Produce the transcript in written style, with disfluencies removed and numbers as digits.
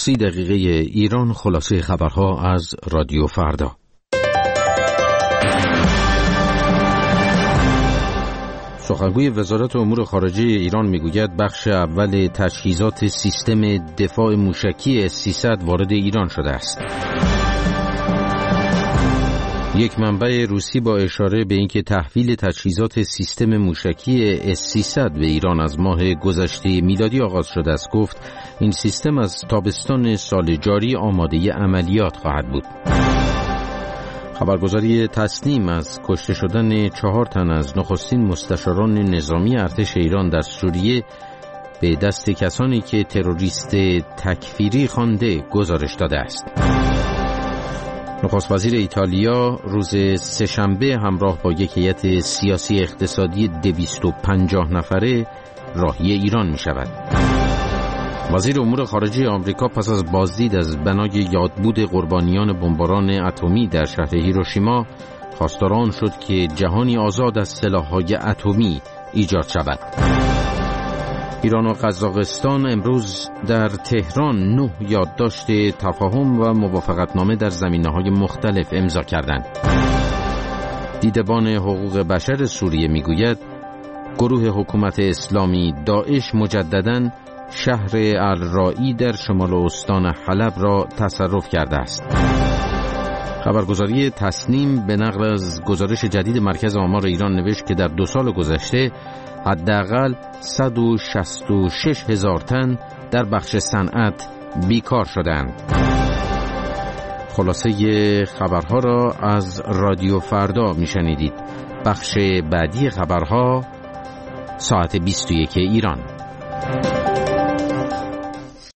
30 دقیقه ایران، خلاصه خبرها از رادیو فردا. سخنگوی وزارت امور خارجه ایران میگوید بخش اول تجهیزات سیستم دفاع موشکی S-300 وارد ایران شده است. یک منبع روسی با اشاره به اینکه تحویل تجهیزات سیستم موشکی S-300 به ایران از ماه گذشته میلادی آغاز شده است گفت این سیستم از تابستان سال جاری آماده عملیات خواهد بود. خبرگزاری تسنیم از کشته شدن 4 تن از نخستین مستشاران نظامی ارتش ایران در سوریه به دست کسانی که تروریست تکفیری خوانده گزارش داده است. نخست وزیر ایتالیا روز سه‌شنبه همراه با یک هیئت سیاسی اقتصادی 250 نفره راهی ایران می شود. وزیر امور خارجه آمریکا پس از بازدید از بنای یادبود قربانیان بمباران اتمی در شهر هیروشیما خواستار آن شد که جهانی آزاد از سلاح‌های اتمی ایجاد شود. ایران و قزاقستان امروز در تهران 9 یادداشت تفاهم و موافقتنامه در زمینه‌های مختلف امضا کردند. دیدبان حقوق بشر سوریه میگوید گروه حکومت اسلامی داعش مجدداً شهر الرائی در شمال استان حلب را تصرف کرده است. خبرگزاری تسنیم به نقل از گزارش جدید مرکز آمار ایران نوشت که در 2 سال گذشته حداقل 166,000 تن در بخش صنعت بیکار شدند. خلاصه خبرها را از رادیو فردا میشنیدید. بخش بعدی خبرها ساعت 21 ایران.